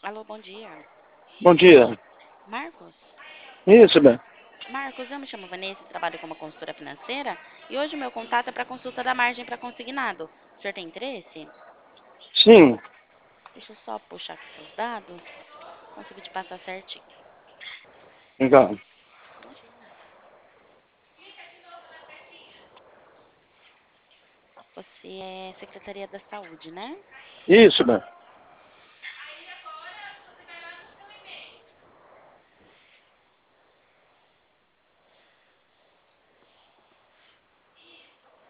Alô, bom dia. Bom dia. Marcos? Isso, bem. Marcos, eu me chamo Vanessa, trabalho como consultora financeira e hoje o meu contato é para consulta da margem para consignado. O senhor tem interesse? Sim, Deixa eu só puxar aqui seus dados. Consegui te passar certinho. legal. Imagina. Você é Secretaria da Saúde, né? Isso, bem.